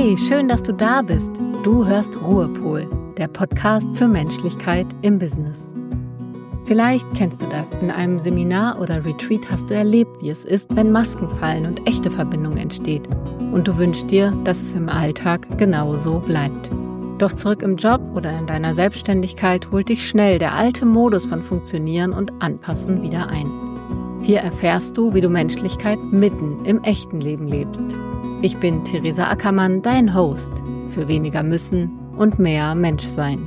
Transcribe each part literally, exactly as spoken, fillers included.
Hey, schön, dass du da bist. Du hörst Ruhepol, der Podcast für Menschlichkeit im Business. Vielleicht kennst du das. In einem Seminar oder Retreat hast du erlebt, wie es ist, wenn Masken fallen und echte Verbindung entsteht. Und du wünschst dir, dass es im Alltag genauso bleibt. Doch zurück im Job oder in deiner Selbstständigkeit holt dich schnell der alte Modus von Funktionieren und Anpassen wieder ein. Hier erfährst du, wie du Menschlichkeit mitten im echten Leben lebst. Ich bin Theresa Ackermann, dein Host für weniger Müssen und mehr Menschsein.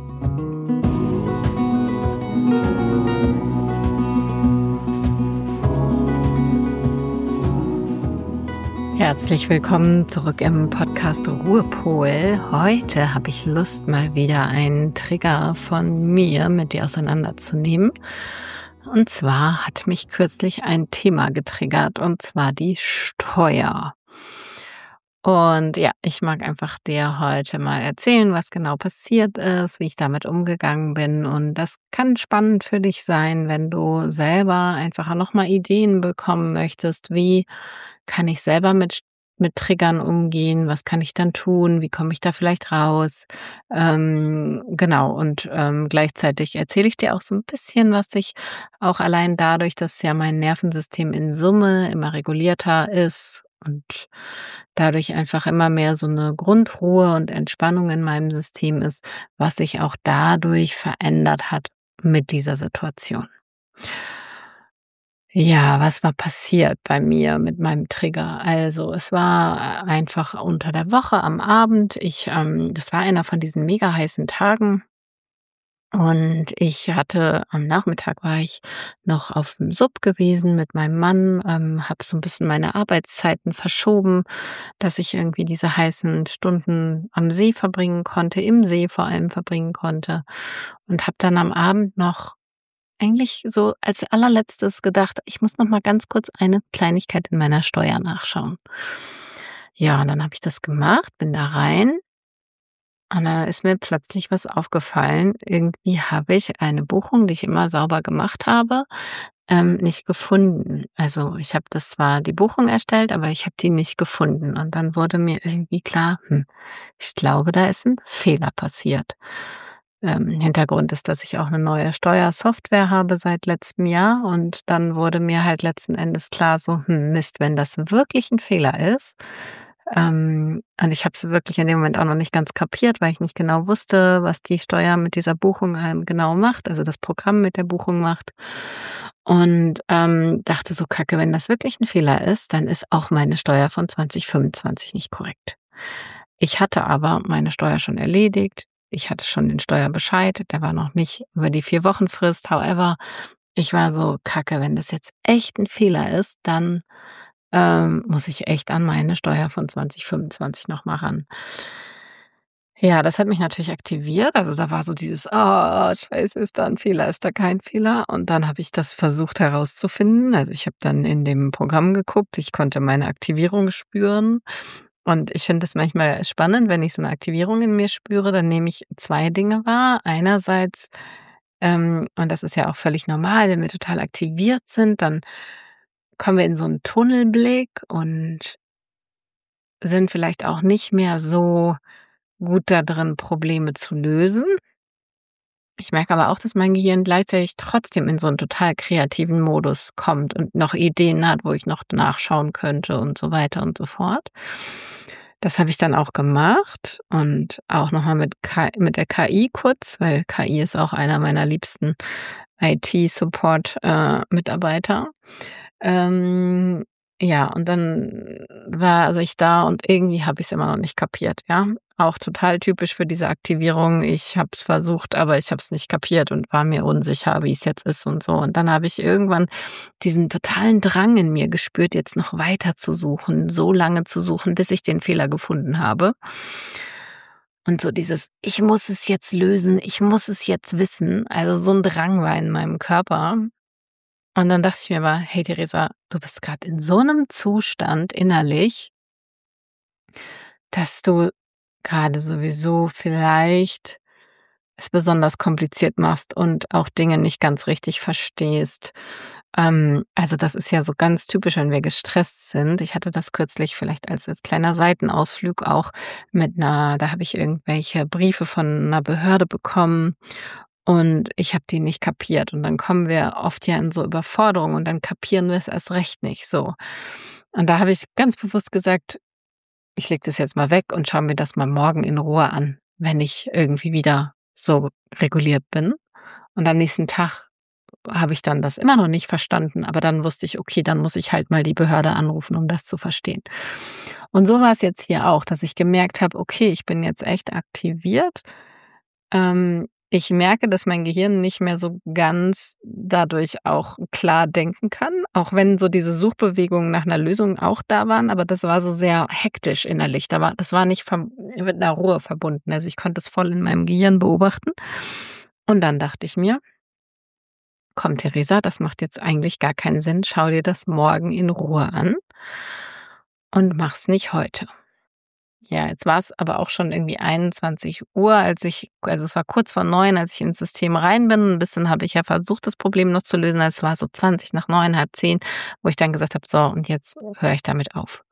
Herzlich willkommen zurück im Podcast Ruhepol. Heute habe ich Lust, mal wieder einen Trigger von mir mit dir auseinanderzunehmen. Und zwar hat mich kürzlich ein Thema getriggert, und zwar die Steuer. Und ja, ich mag einfach dir heute mal erzählen, was genau passiert ist, wie ich damit umgegangen bin. Und das kann spannend für dich sein, wenn du selber einfach nochmal Ideen bekommen möchtest. Wie kann ich selber mit, mit Triggern umgehen? Was kann ich dann tun? Wie komme ich da vielleicht raus? Ähm, genau, und ähm, gleichzeitig erzähle ich dir auch so ein bisschen, was ich auch allein dadurch, dass ja mein Nervensystem in Summe immer regulierter ist und dadurch einfach immer mehr so eine Grundruhe und Entspannung in meinem System ist, was sich auch dadurch verändert hat mit dieser Situation. Ja, was war passiert bei mir mit meinem Trigger? Also, es war einfach unter der Woche am Abend. Ich, ähm, das war einer von diesen mega heißen Tagen. Und ich hatte am Nachmittag war ich noch auf dem Sub gewesen mit meinem Mann, ähm, habe so ein bisschen meine Arbeitszeiten verschoben, dass ich irgendwie diese heißen Stunden am See verbringen konnte, im See vor allem verbringen konnte, und habe dann am Abend noch eigentlich so als Allerletztes gedacht: „Ich muss noch mal ganz kurz eine Kleinigkeit in meiner Steuer nachschauen." Ja, und dann habe ich das gemacht, bin da rein, und dann ist mir plötzlich was aufgefallen. Irgendwie habe ich eine Buchung, die ich immer sauber gemacht habe, ähm, nicht gefunden. Also, ich habe das zwar die Buchung erstellt, aber ich habe die nicht gefunden. Und dann wurde mir irgendwie klar, hm, ich glaube, da ist ein Fehler passiert. Ähm, Hintergrund ist, dass ich auch eine neue Steuersoftware habe seit letztem Jahr, und dann wurde mir halt letzten Endes klar so: „Hm, Mist, wenn das wirklich ein Fehler ist." Ähm, und ich habe es wirklich in dem Moment auch noch nicht ganz kapiert, weil ich nicht genau wusste, was die Steuer mit dieser Buchung, ähm, genau macht, also das Programm mit der Buchung macht. Und, ähm, dachte so: „Kacke, wenn das wirklich ein Fehler ist, dann ist auch meine Steuer von zwanzig fünfundzwanzig nicht korrekt." Ich hatte aber meine Steuer schon erledigt. Ich hatte schon den Steuerbescheid, der war noch nicht über die vier Wochenfrist. However, ich war so: „Kacke, wenn das jetzt echt ein Fehler ist, dann ähm, muss ich echt an meine Steuer von zwanzig fünfundzwanzig noch mal ran." Ja, das hat mich natürlich aktiviert. Also, da war so dieses: „Ah, scheiße, ist da 'n Fehler, ist da kein Fehler?" Und dann habe ich das versucht herauszufinden. Also, ich habe dann in dem Programm geguckt, ich konnte meine Aktivierung spüren. Und ich finde es manchmal spannend, wenn ich so 'ne Aktivierung in mir spüre, dann nehme ich zwei Dinge wahr. Einerseits, ähm und das ist ja auch völlig normal, wenn wir total aktiviert sind, dann kommen wir in so 'n Tunnelblick und sind vielleicht auch nicht mehr so gut da drin, Probleme zu lösen. Ich merke aber auch, dass mein Gehirn gleichzeitig trotzdem in so 'n total kreativen Modus kommt und noch Ideen hat, wo ich noch nachschauen könnte und so weiter und so fort. Das habe ich dann auch gemacht, und auch noch mal mit K mit der K I kurz, weil K I ist auch einer meiner liebsten I T-Support äh, Mitarbeiter. Ähm, ja, und dann war also ich da, und irgendwie habe ich's immer noch nicht kapiert, ja? Auch total typisch für diese Aktivierung. Ich habe es versucht, aber ich habe es nicht kapiert und war mir unsicher, wie es jetzt ist und so. Und dann habe ich irgendwann diesen totalen Drang in mir gespürt, jetzt noch weiter zu suchen, so lange zu suchen, bis ich den Fehler gefunden habe. Und so dieses: „Ich muss es jetzt lösen, ich muss es jetzt wissen." Also, so 'n Drang war in meinem Körper. Und dann dachte ich mir aber: „Hey Theresa, du bist grad in so 'nem Zustand innerlich, dass du grade sowieso vielleicht es besonders kompliziert machst und auch Dinge nicht ganz richtig verstehst. Ähm, also, das ist ja so ganz typisch, wenn wir gestresst sind. Ich hatte das kürzlich vielleicht als als kleiner Seitenausflug auch mit 'ner da habe ich irgendwelche Briefe von 'ner Behörde bekommen und ich habe die nicht kapiert. Und dann kommen wir oft ja in so Überforderung und dann kapieren wir es erst recht nicht, so. Und da habe ich ganz bewusst gesagt: „Ich lege das jetzt mal weg und schaue mir das mal morgen in Ruhe an, wenn ich irgendwie wieder so reguliert bin.“ Und am nächsten Tag habe ich dann das immer noch nicht verstanden, aber dann wusste ich: „Okay, dann muss ich halt mal die Behörde anrufen, um das zu verstehen.“ Und so war's jetzt hier auch, dass ich gemerkt habe: „Okay, ich bin jetzt echt aktiviert.“ Ähm, ich merke, dass mein Gehirn nicht mehr so ganz dadurch auch klar denken kann, auch wenn so diese Suchbewegungen nach 'ner Lösung auch da waren, aber das war so sehr hektisch innerlich. Da war das war nicht verb mit 'ner Ruhe verbunden. Also, ich konnte es voll in meinem Gehirn beobachten. Und dann dachte ich mir: „Komm, Theresa, das macht jetzt eigentlich gar keinen Sinn. Schau dir das morgen in Ruhe an und mach's nicht heute.“ Ja, jetzt war's aber auch schon irgendwie einundzwanzig Uhr, als ich also, es war kurz vor neun, als ich ins System rein bin. 'N bisschen habe ich ja versucht, das Problem noch zu lösen. Es war so zwanzig nach neun, halb zehn, wo ich dann gesagt habe: „So, und jetzt höre ich damit auf.“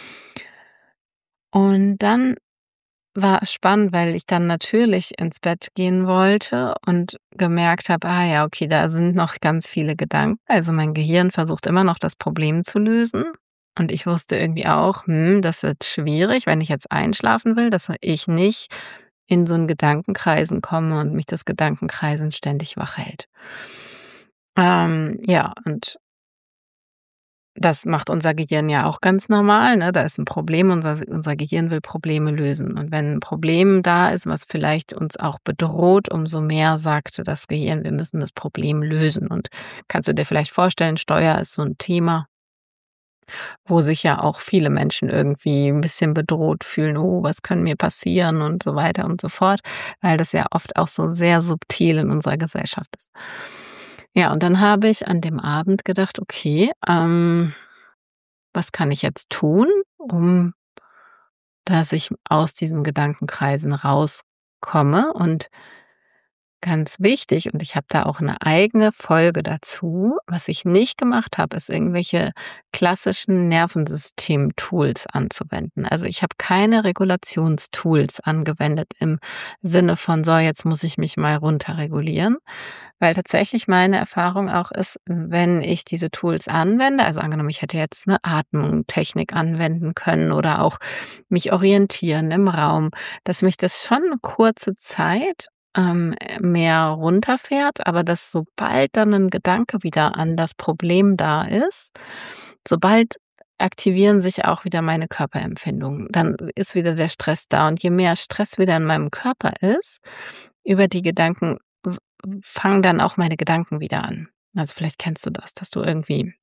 Und dann war es spannend, weil ich dann natürlich ins Bett gehen wollte und gemerkt habe: „Ah ja, okay, da sind noch ganz viele Gedanken.“ Also, mein Gehirn versucht immer noch, das Problem zu lösen. Und ich wusste irgendwie auch: „Hm, das wird schwierig, wenn ich jetzt einschlafen will, dass ich nicht in so 'n Gedankenkreisen komme und mich das Gedankenkreisen ständig wach hält.“ Ähm, ja, und das macht unser Gehirn ja auch ganz normal, ne? Da ist 'n Problem, unser s unser Gehirn will Probleme lösen. Und wenn 'n Problem da ist, was vielleicht uns auch bedroht, umso mehr sagt das Gehirn: „Wir müssen das Problem lösen.“ Und kannst du dir vielleicht vorstellen, Steuer ist so 'n Thema wo sich ja auch viele Menschen irgendwie 'n bisschen bedroht fühlen: „Oh, was kann mir passieren?“ und so weiter und so fort, weil das ja oft auch so sehr subtil in unserer Gesellschaft ist. Ja, und dann habe ich an dem Abend gedacht: „Okay, ähm, was kann ich jetzt tun, um dass ich aus diesen Gedankenkreisen rauskomme?“ Und ganz wichtig, und ich habe da auch 'ne eigene Folge dazu, was ich nicht gemacht habe, ist irgendwelche klassischen Nervensystem-Tools anzuwenden. Also, ich habe keine Regulationstools angewendet im Sinne von: „So, jetzt muss ich mich mal runterregulieren.“ Weil tatsächlich meine Erfahrung auch ist, wenn ich diese Tools anwende also, angenommen, ich hätte jetzt 'ne Atmung-Technik anwenden können oder auch mich orientieren im Raum, dass mich das schon 'ne kurze Zeit, ähm, mehr runterfährt, aber dass sobald dann 'nen Gedanke wieder an das Problem da ist sobald aktivieren sich auch wieder meine Körperempfindungen. Dann ist wieder der Stress da. Und je mehr Stress wieder in meinem Körper ist über die Gedanken w w fangen dann auch meine Gedanken wieder an. Also, vielleicht kennst du das, dass du irgendwie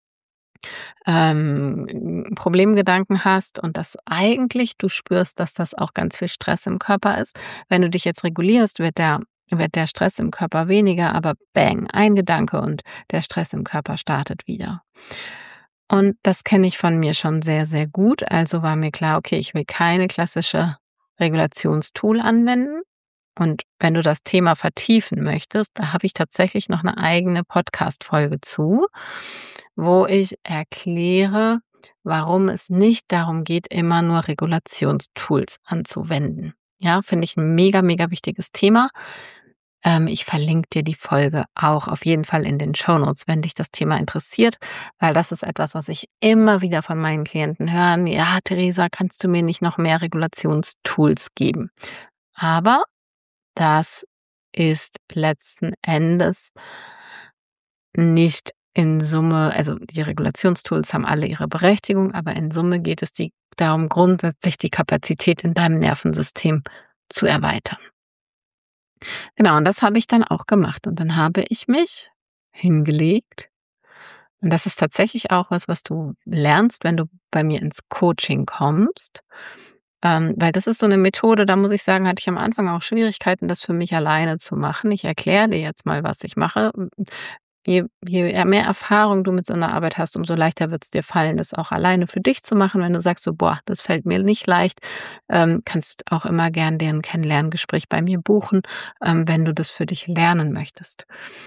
ähm, Problemgedanken hast und dass eigentlich du spürst, dass das auch ganz viel Stress im Körper ist. Wenn du dich jetzt regulierst, wird der wird der Stress im Körper weniger, aber bäng, ein Gedanke und der Stress im Körper startet wieder. Und das kenne ich von mir schon sehr, sehr gut. Also, war mir klar: „Okay, ich will keine klassische Regulationstool anwenden.“ Und wenn du das Thema vertiefen möchtest, da habe ich tatsächlich noch 'ne eigene Podcast-Folge zu, wo ich erkläre, warum es nicht darum geht, immer nur Regulationstools anzuwenden. Ja, finde ich 'n mega, mega wichtiges Thema. Ähm, ich verlinke dir die Folge auch auf jeden Fall in den Shownotes, wenn dich das Thema interessiert, weil das ist etwas, was ich immer wieder von meinen Klienten hören: „Ja, Theresa, kannst du mir nicht noch mehr Regulationstools geben?“ Aber das ist letzten Endes nicht in Summe also, die Regulationstools haben alle ihre Berechtigung, aber in Summe geht es die darum, grundsätzlich die Kapazität in deinem Nervensystem zu erweitern. Genau, und das habe ich dann auch gemacht. Und dann habe ich mich hingelegt und das ist tatsächlich auch was, was du lernst, wenn du bei mir ins Coaching kommst. Ähm, weil das ist so 'ne Methode, da muss ich sagen, hatte ich am Anfang auch Schwierigkeiten, das für mich alleine zu machen. Ich erkläre dir jetzt mal, was ich mache. Hm, je je mehr Erfahrung du mit so 'ner Arbeit hast, umso leichter wird's dir fallen, das auch alleine für dich zu machen. Wenn du sagst so: „Boah, das fällt mir nicht leicht“, ähm, kannst auch immer gern dir 'n Kennenlerngespräch bei mir buchen, ähm, wenn du das für dich lernen möchtest.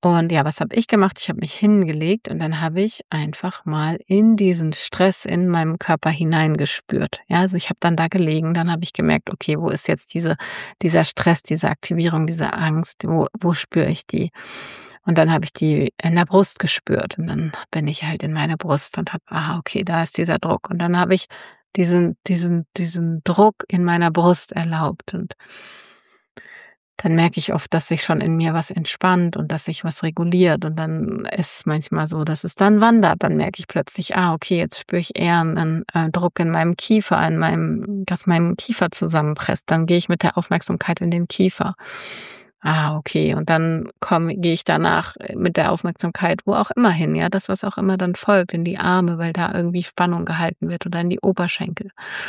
Und ja, was habe ich gemacht? Ich habe mich hingelegt und dann habe ich einfach mal in diesen Stress in meinem Körper hineingespürt. Ja, also ich habe dann da gelegen, dann habe ich gemerkt, okay, wo ist jetzt diese dieser Stress, diese Aktivierung, diese Angst, wo wo spüre ich die? Und dann habe ich die in der Brust gespürt und dann bin ich halt in meine Brust und habe, ah, okay, da ist dieser Druck. Und dann habe ich diesen diesen diesen Druck in meiner Brust erlaubt und dann merke ich oft, dass sich schon in mir was entspannt und dass sich was reguliert und dann ist es manchmal so, dass es dann wandert. Dann merke ich plötzlich, ah, okay, jetzt spüre ich eher einen äh, Druck in meinem Kiefer, in meinem dass mein Kiefer zusammenpresst. Dann gehe ich mit der Aufmerksamkeit in den Kiefer. Ah, okay, und dann komme gehe ich danach äh, mit der Aufmerksamkeit wo auch immer hin, ja, das, was auch immer dann folgt, in die Arme, weil da irgendwie Spannung gehalten wird oder in die Oberschenkel.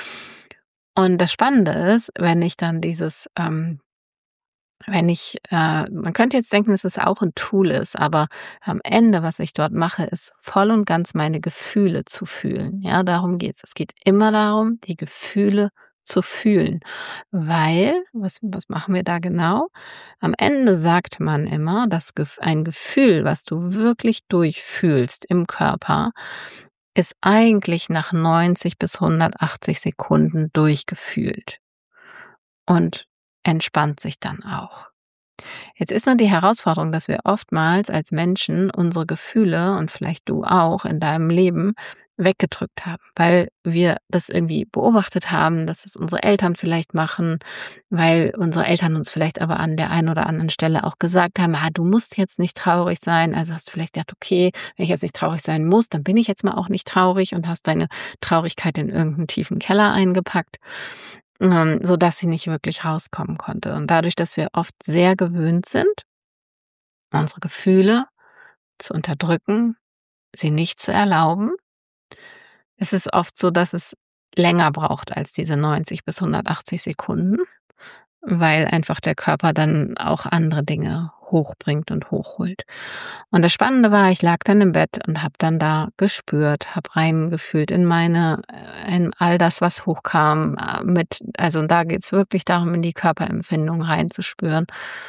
Und das Spannende ist, wenn ich dann dieses, ähm wenn ich äh, man könnte jetzt denken, dass es auch ein Tool ist, aber am Ende, was ich dort mache, ist voll und ganz meine Gefühle zu fühlen. Ja, darum geht's. Es geht immer darum, die Gefühle zu fühlen, weil was was machen wir da genau? Am Ende sagt man immer, dass Gef ein Gefühl, was du wirklich durchfühlst im Körper, ist eigentlich nach neunzig bis hundertachtzig Sekunden durchgefühlt und entspannt sich dann auch. Jetzt ist nur die Herausforderung, dass wir oftmals als Menschen unsere Gefühle und vielleicht du auch in deinem Leben weggedrückt haben, weil wir das irgendwie beobachtet haben, dass es unsere Eltern vielleicht machen, weil unsere Eltern uns vielleicht aber an der einen oder anderen Stelle auch gesagt haben, ah, du musst jetzt nicht traurig sein. Also hast du vielleicht gedacht, okay, wenn ich jetzt nicht traurig sein muss, dann bin ich jetzt mal auch nicht traurig und hast deine Traurigkeit in irgendeinen tiefen Keller eingepackt, ähm, sodass sie nicht wirklich rauskommen konnte. Und dadurch, dass wir oft sehr gewöhnt sind, unsere Gefühle zu unterdrücken, sie nicht zu erlauben, ist es oft so, dass es länger braucht als diese neunzig bis hundertachtzig Sekunden, weil einfach der Körper dann auch andere Dinge hochbringt und hochholt. Und das Spannende war, ich lag dann im Bett und habe dann da gespürt, habe reingefühlt in meine äh, in all das, was hochkam, äh, mit also und da geht's wirklich darum, in die Körperempfindung reinzuspüren.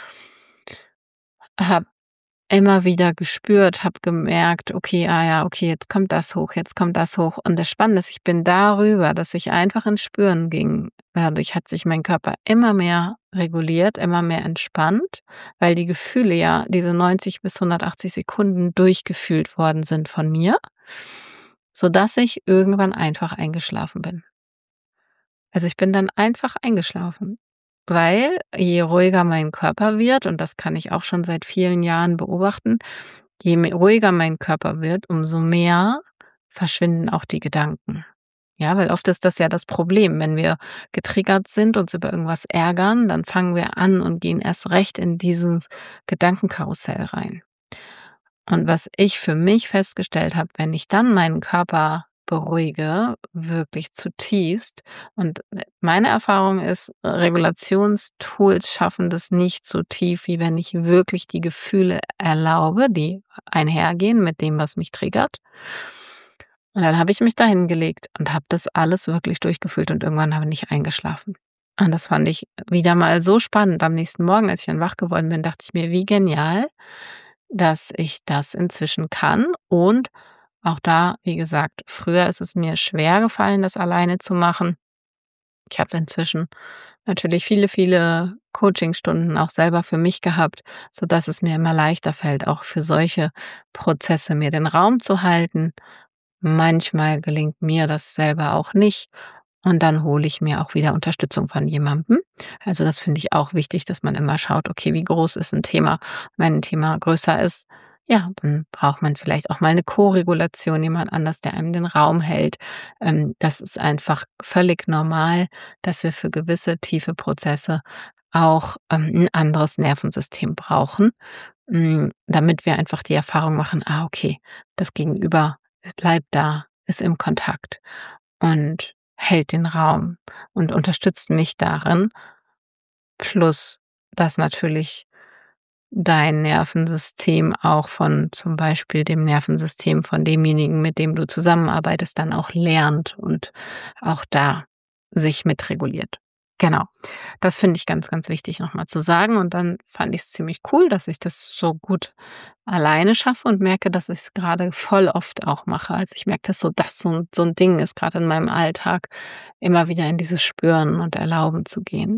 Habe immer wieder gespürt, habe gemerkt, okay, ah ja, okay, jetzt kommt das hoch, jetzt kommt das hoch. Und das Spannende ist, ich bin darüber, dass ich einfach ins Spüren ging. Dadurch hat sich mein Körper immer mehr reguliert, immer mehr entspannt, weil die Gefühle ja diese neunzig bis hundertachtzig Sekunden durchgefühlt worden sind von mir, sodass ich irgendwann einfach eingeschlafen bin. Also, ich bin dann einfach eingeschlafen, weil je ruhiger mein Körper wird, und das kann ich auch schon seit vielen Jahren beobachten, je me ruhiger mein Körper wird, umso mehr verschwinden auch die Gedanken. Ja, weil oft ist das ja das Problem, wenn wir getriggert sind, uns über irgendwas ärgern, dann fangen wir an und gehen erst recht in dieses Gedankenkarussell rein. Und was ich für mich festgestellt habe, wenn ich dann meinen Körper beruhige, wirklich zutiefst und äh, meine Erfahrung ist, äh, Regulationstools schaffen das nicht so tief, wie wenn ich wirklich die Gefühle erlaube, die einhergehen mit dem, was mich triggert. Und dann habe ich mich da hingelegt und habe das alles wirklich durchgefühlt und irgendwann habe ich eingeschlafen. Und das fand ich wieder mal so spannend. Am nächsten Morgen, als ich dann wach geworden bin, dachte ich mir, wie genial, dass ich das inzwischen kann. Und auch da, wie gesagt, früher ist es mir schwer gefallen, das alleine zu machen. Ich habe inzwischen natürlich viele, viele Coachingstunden auch selber für mich gehabt, sodass es mir immer leichter fällt, auch für solche Prozesse mir den Raum zu halten. Manchmal gelingt mir das selber auch nicht und dann hole ich mir auch wieder Unterstützung von jemandem. Also das finde ich auch wichtig, dass man immer schaut, okay, wie groß ist ein Thema? Wenn ein Thema größer ist, ja, dann braucht man vielleicht auch mal eine Co-Regulation, jemand anders, der einem den Raum hält. Ähm, das ist einfach völlig normal, dass wir für gewisse tiefe Prozesse auch ähm, 'n anderes Nervensystem brauchen, hm, damit wir einfach die Erfahrung machen: „Ah, okay, das Gegenüber bleibt da, ist im Kontakt und hält den Raum und unterstützt mich darin.“ Plus, dass natürlich dein Nervensystem auch von zum Beispiel dem Nervensystem von demjenigen, mit dem du zusammenarbeitest, dann auch lernt und auch da sich mitreguliert. Genau. Das finde ich ganz, ganz wichtig noch mal zu sagen und dann fand ich's ziemlich cool, dass ich das so gut alleine schaffe und merke, dass ich's grade voll oft auch mache. Also, ich merke, dass so das so 'n so 'n Ding ist grad in meinem Alltag, immer wieder in dieses Spüren und Erlauben zu gehen.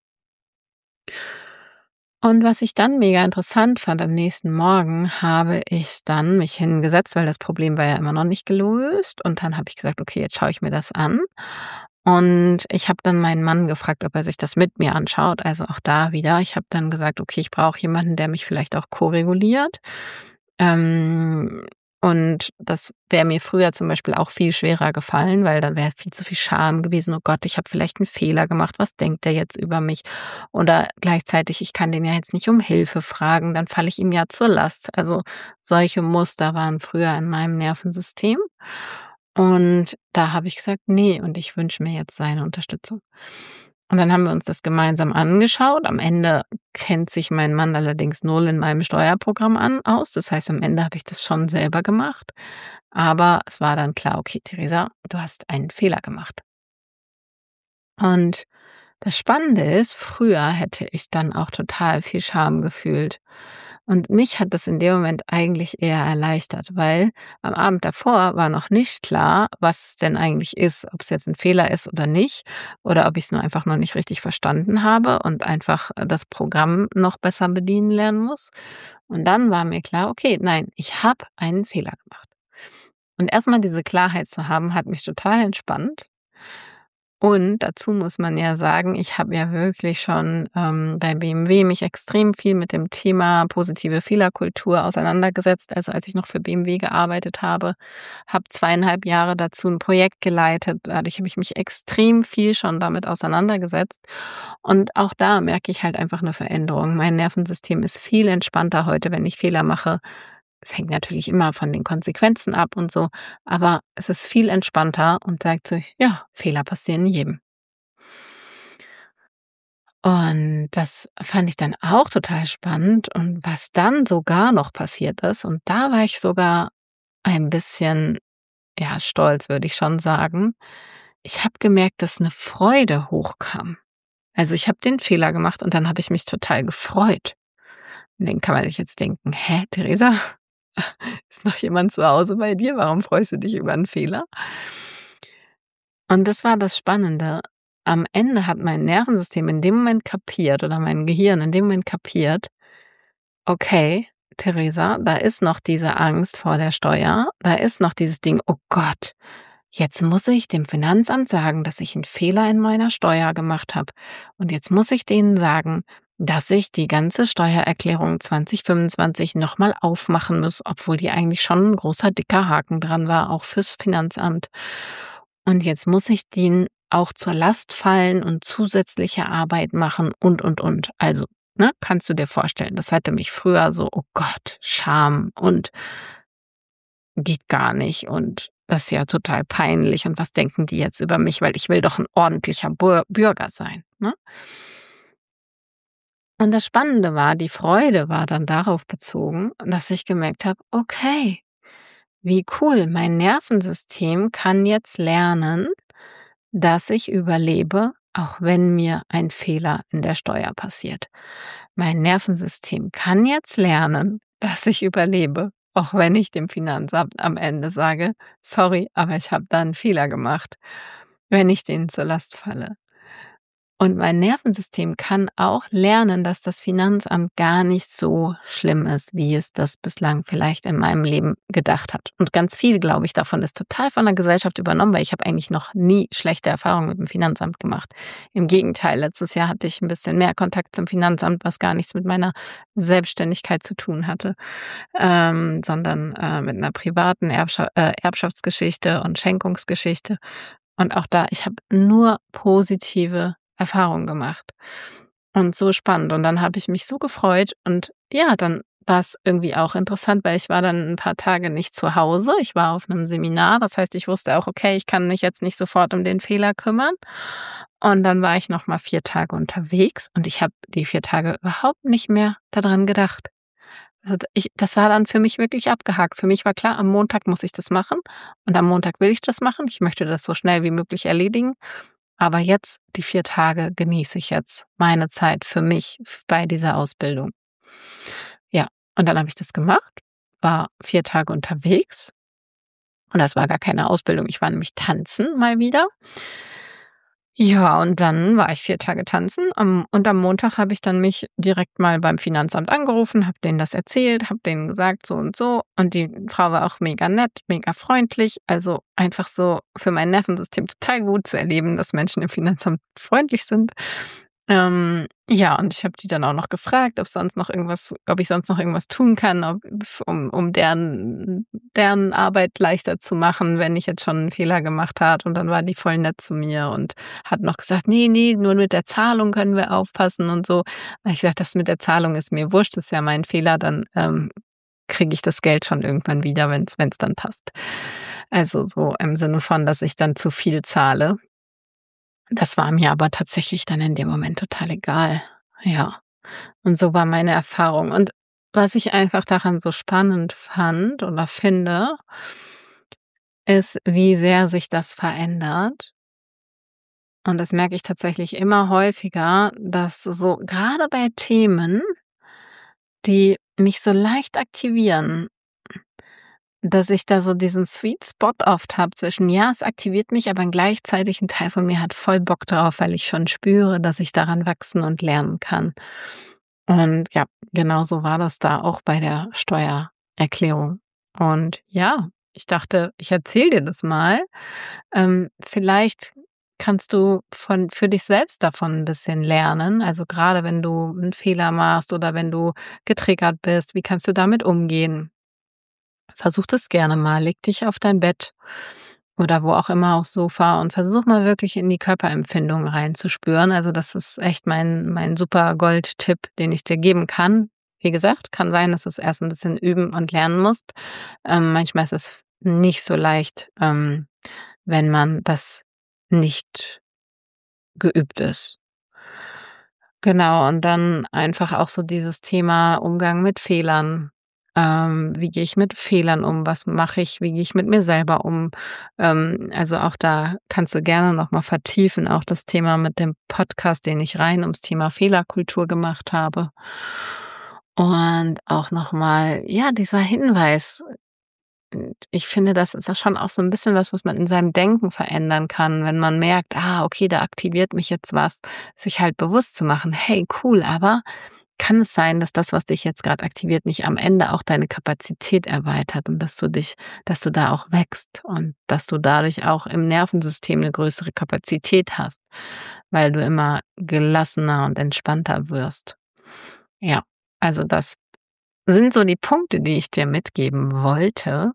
Und was ich dann mega interessant fand, am nächsten Morgen habe ich dann mich hingesetzt, weil das Problem war ja immer noch nicht gelöst. Und dann habe ich gesagt: „Okay, jetzt schaue ich mir das an.“ Und ich habe dann meinen Mann gefragt, ob er sich das mit mir anschaut. Also, auch da wieder, ich habe dann gesagt: „Okay, ich brauche jemanden, der mich vielleicht auch koreguliert.“ Ähm, und das wäre mir früher zum Beispiel auch viel schwerer gefallen, weil dann wäre viel zu viel Scham gewesen: „Oh Gott, ich habe vielleicht 'n Fehler gemacht. Was denkt der jetzt über mich?“ Oder gleichzeitig, ich kann den ja jetzt nicht um Hilfe fragen, dann falle ich ihm ja zur Last. Also, solche Muster waren früher in meinem Nervensystem. Und da habe ich gesagt: „Ne, und ich wünsche mir jetzt seine Unterstützung.“ Und dann haben wir uns das gemeinsam angeschaut. Am Ende kennt sich mein Mann allerdings null in meinem Steuerprogramm an aus. Das heißt, am Ende habe ich das schon selber gemacht. Aber es war dann klar: „Okay, Theresa, du hast einen Fehler gemacht.“ Und das Spannende ist, früher hätte ich dann auch total viel Scham gefühlt. Und mich hat das in dem Moment eigentlich eher erleichtert, weil am Abend davor war noch nicht klar, was es denn eigentlich ist, ob's jetzt 'n Fehler ist oder nicht oder ob ich's nur einfach noch nicht richtig verstanden habe und einfach, äh, das Programm noch besser bedienen lernen muss. Und dann war mir klar: „Okay, nein, ich habe einen Fehler gemacht.“ Und erst mal diese Klarheit zu haben, hat mich total entspannt. Und dazu muss man ja sagen, ich habe ja wirklich schon, ähm, bei BMW mich extrem viel mit dem Thema positive Fehlerkultur auseinandergesetzt. Also, als ich noch für BMW gearbeitet habe, habe zweieinhalb Jahre dazu 'n Projekt geleitet. Dadurch habe ich mich extrem viel schon damit auseinandergesetzt. Und auch da merke ich halt einfach 'ne Veränderung. Mein Nervensystem ist viel entspannter heute, wenn ich Fehler mache. Es hängt natürlich immer von den Konsequenzen ab und so, aber es ist viel entspannter und sagt so: „Ja, Fehler passieren jedem.“ Und das fand ich dann auch total spannend. Und was dann sogar noch passiert ist, und da war ich sogar ein bisschen, ja, stolz, würde ich schon sagen. Ich habe gemerkt, dass 'ne Freude hochkam. Also, ich habe den Fehler gemacht und dann habe ich mich total gefreut. Und dann kann man sich jetzt denken: „Hä, Theresa, ist noch jemand zu Hause bei dir? Warum freust du dich über 'n Fehler?“ Und das war das Spannende. Am Ende hat mein Nervensystem in dem Moment kapiert oder mein Gehirn in dem Moment kapiert: „Okay, Theresa, da ist noch diese Angst vor der Steuer. Da ist noch dieses Ding: ‚Oh Gott, jetzt muss ich dem Finanzamt sagen, dass ich 'n Fehler in meiner Steuer gemacht habe. Und jetzt muss ich denen sagen, dass ich die ganze Steuererklärung zwanzig fünfundzwanzig noch mal aufmachen muss, obwohl die eigentlich schon 'n großer, dicker Haken dran war, auch fürs Finanzamt. Und jetzt muss ich denen auch zur Last fallen und zusätzliche Arbeit machen und, und, und.“ Also, ne, kannst du dir vorstellen, das hätte mich früher so: „Oh Gott, Scham und“ „geht gar nicht und das ist ja total peinlich und was denken die jetzt über mich, weil ich will doch 'n ordentlicher Bur Bürger sein“, ne? Und das Spannende war, die Freude war dann darauf bezogen, dass ich gemerkt habe: „Okay, wie cool. Mein Nervensystem kann jetzt lernen, dass ich überlebe, auch wenn mir ein Fehler in der Steuer passiert. Mein Nervensystem kann jetzt lernen, dass ich überlebe, auch wenn ich dem Finanzamt am Ende sage: ‚Sorry, aber ich habe da 'n Fehler gemacht,‘ wenn ich denen zur Last falle. Und mein Nervensystem kann auch lernen, dass das Finanzamt gar nicht so schlimm ist, wie es das bislang vielleicht in meinem Leben gedacht hat. Und ganz viel, glaube ich, davon ist total von der Gesellschaft übernommen, weil ich habe eigentlich noch nie schlechte Erfahrungen mit'm Finanzamt gemacht. Im Gegenteil, letztes Jahr hatte ich 'n bisschen mehr Kontakt zum Finanzamt, was gar nichts mit meiner Selbstständigkeit zu tun hatte, ähm, sondern, äh, mit 'ner privaten Erbscha äh, Erbschaftsgeschichte und Schenkungsgeschichte. Und auch da, ich habe nur positive Erfahrungen gemacht und so spannend. Und dann habe ich mich so gefreut und ja, dann war's irgendwie auch interessant, weil ich war dann 'n paar Tage nicht zu Hause. Ich war auf 'nem Seminar, das heißt, ich wusste auch: „Okay, ich kann mich jetzt nicht sofort um den Fehler kümmern.“ Und dann war ich noch mal vier Tage unterwegs und ich habe die vier Tage überhaupt nicht mehr da dran gedacht. Also, d ich das war dann für mich wirklich abgehakt. Für mich war klar, am Montag muss ich das machen und am Montag will ich das machen. Ich möchte das so schnell wie möglich erledigen. aber jetzt, die vier Tage genieße ich jetzt meine Zeit für mich f bei dieser Ausbildung. Ja, und dann habe ich das gemacht, war vier Tage unterwegs und das war gar keine Ausbildung. Ich war nämlich tanzen mal wieder. Ja, und dann war ich vier Tage tanzen, am und am Montag habe ich dann mich direkt mal beim Finanzamt angerufen, habe denen das erzählt, habe denen gesagt, so und so. Und die Frau war auch mega nett, mega freundlich. Also, einfach so für mein Nervensystem total gut zu erleben, dass Menschen im Finanzamt freundlich sind. Ähm, ja, und ich habe die dann auch noch gefragt, ob sonst noch irgendwas ob ich sonst noch irgendwas tun kann, ob f um um deren deren Arbeit leichter zu machen, wenn ich jetzt schon 'n Fehler gemacht hat. Und dann war die voll nett zu mir und hat noch gesagt: „Ne, ne, nur mit der Zahlung können wir aufpassen und so.“ Habe ich gesagt: „Das mit der Zahlung ist mir wurscht, das ist ja mein Fehler, dann, ähm, kriege ich das Geld schon irgendwann wieder, wenn's wenn's dann passt.“ Also, so im Sinne von, dass ich dann zu viel zahle. Das war mir aber tatsächlich dann in dem Moment total egal. Ja, und so war meine Erfahrung. Und was ich einfach daran so spannend fand oder finde ist, wie sehr sich das verändert. Und das merke ich tatsächlich immer häufiger, dass so grade bei Themen die mich so leicht aktivieren dass ich da so diesen Sweet Spot oft habe zwischen: Ja, es aktiviert mich, aber gleichzeitig 'n Teil von mir hat voll Bock drauf, weil ich schon spüre, dass ich daran wachsen und lernen kann. Und ja, genauso war das da auch bei der Steuererklärung. Und ja, ich dachte, ich erzähle dir das mal. Ähm, vielleicht kannst du von für dich selbst davon 'n bisschen lernen. Also, grade wenn du 'n Fehler machst oder wenn du getriggert bist, wie kannst du damit umgehen? Versuch das gerne mal. Leg dich auf dein Bett oder wo auch immer, aufs Sofa und versuch mal wirklich in die Körperempfindungen reinzuspüren. Also, das ist echt mein mein super Goldtipp, den ich dir geben kann. Wie gesagt, kann sein, dass du's erst 'n bisschen üben und lernen musst. Ähm, manchmal ist es nicht so leicht, ähm, wenn man das nicht geübt ist. Genau, und dann einfach auch so dieses Thema Umgang mit Fehlern. Ähm, wie gehe ich mit Fehlern um? Was mache ich? Wie gehe ich mit mir selber um? Ähm, also, auch da kannst du gerne noch mal vertiefen, auch das Thema mit dem Podcast, den ich rein ums Thema Fehlerkultur gemacht habe. Und auch noch mal, ja, dieser Hinweis. Und ich finde, das ist ja schon auch so 'n bisschen was, was man in seinem Denken verändern kann, wenn man merkt: „Ah, okay, da aktiviert mich jetzt was“, sich halt bewusst zu machen: „Hey, cool, aber kann es sein, dass das, was dich jetzt grad aktiviert, nicht am Ende auch deine Kapazität erweitert und dass du dich dass du da auch wächst und dass du dadurch auch im Nervensystem 'ne größere Kapazität hast, weil du immer gelassener und entspannter wirst.“ Ja, also, das sind so die Punkte, die ich dir mitgeben wollte.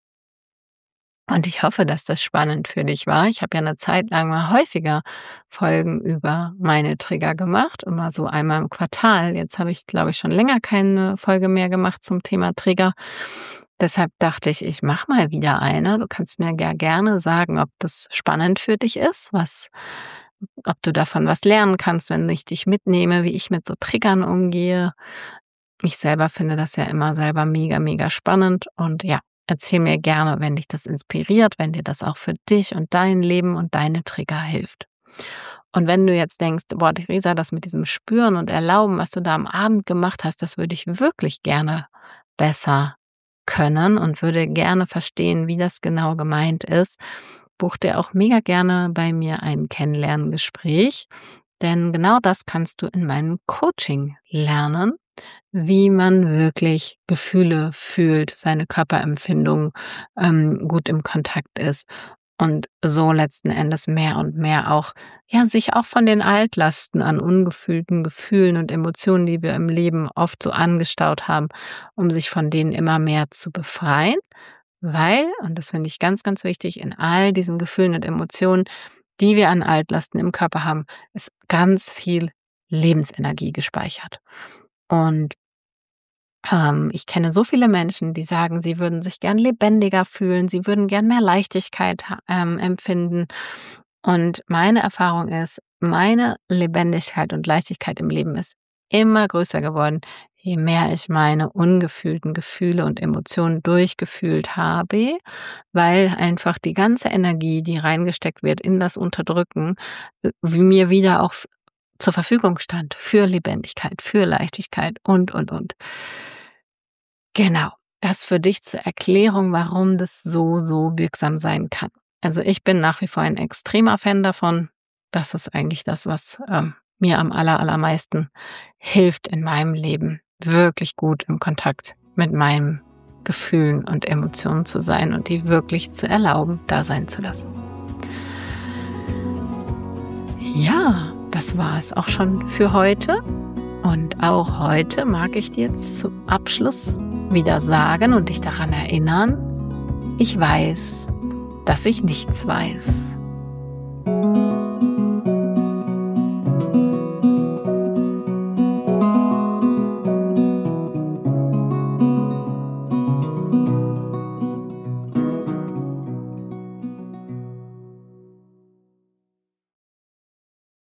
Und ich hoffe, dass das spannend für dich war. Ich habe ja 'ne Zeit lang mal häufiger Folgen über meine Trigger gemacht, immer so einmal im Quartal. Jetzt habe ich, glaube ich, schon länger keine Folge mehr gemacht zum Thema Trigger. Deshalb dachte ich, ich mache mal wieder eine. Du kannst mir ja gerne sagen, ob das spannend für dich ist, was ob du davon was lernen kannst, wenn ich dich mitnehme, wie ich mit so Triggern umgehe. Ich selber finde das ja immer selber mega, mega spannend und ja, erzähl mir gerne, wenn dich das inspiriert, wenn dir das auch für dich und dein Leben und deine Trigger hilft. Und wenn du jetzt denkst: „Boah, Theresa, das mit diesem Spüren und Erlauben, was du da am Abend gemacht hast, das würde ich wirklich gerne besser können und würde gerne verstehen, wie das genau gemeint ist“, buch dir auch mega gerne bei mir ein Kennenlerngespräch, denn genau das kannst du in meinem Coaching lernen, wie man wirklich Gefühle fühlt, seine Körperempfindung, ähm, gut im Kontakt ist und so letzten Endes mehr und mehr auch ja, sich auch von den Altlasten an ungefühlten Gefühlen und Emotionen, die wir im Leben oft so angestaut haben, um sich von denen immer mehr zu befreien. Weil, und das finde ich ganz, ganz wichtig, in all diesen Gefühlen und Emotionen, die wir an Altlasten im Körper haben, ist ganz viel Lebensenergie gespeichert. Und ähm, ich kenne so viele Menschen, die sagen, sie würden sich gern lebendiger fühlen, sie würden gern mehr Leichtigkeit ha ähm, empfinden. Und meine Erfahrung ist, meine Lebendigkeit und Leichtigkeit im Leben ist immer größer geworden, je mehr ich meine ungefühlten Gefühle und Emotionen durchgefühlt habe, weil einfach die ganze Energie, die reingesteckt wird in das Unterdrücken, äh, wie mir wieder auch f zur Verfügung stand für Lebendigkeit, für Leichtigkeit und, und, und. Genau, das für dich zur Erklärung, warum das so, so wirksam sein kann. Also, ich bin nach wie vor ein extremer Fan davon. Das ist eigentlich das, was, ähm, mir am aller allermeisten hilft in meinem Leben, wirklich gut im Kontakt mit meinen Gefühlen und Emotionen zu sein und die wirklich zu erlauben, da sein zu lassen. Ja, das war es auch schon für heute. Und auch heute mag ich dir jetzt zum Abschluss wieder sagen und dich daran erinnern, ich weiß, dass ich nichts weiß.